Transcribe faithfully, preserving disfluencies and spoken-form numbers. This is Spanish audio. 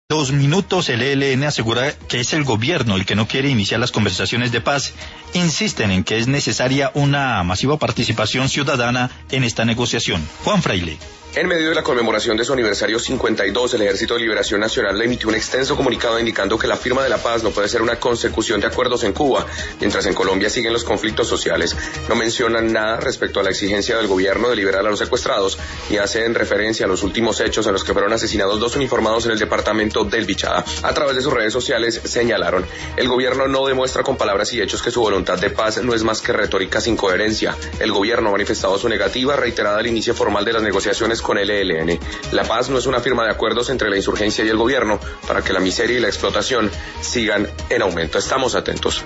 Dos minutos, el E L N asegura que es el gobierno el que no quiere iniciar las conversaciones de paz. Insisten en que es necesaria una masiva participación ciudadana en esta negociación. Juan Fraile. En medio de la conmemoración de su aniversario cincuenta y dos, el Ejército de Liberación Nacional le emitió un extenso comunicado indicando que la firma de la paz no puede ser una consecución de acuerdos en Cuba, mientras en Colombia siguen los conflictos sociales. No mencionan nada respecto a la exigencia del gobierno de liberar a los secuestrados y hacen referencia a los últimos hechos en los que fueron asesinados dos uniformados en el departamento del Bichada. A través de sus redes sociales señalaron: el gobierno no demuestra con palabras y hechos que su voluntad de paz no es más que retórica sin coherencia. El gobierno ha manifestado su negativa reiterada al inicio formal de las negociaciones con el E L N. La paz no es una firma de acuerdos entre la insurgencia y el gobierno para que la miseria y la explotación sigan en aumento. Estamos atentos.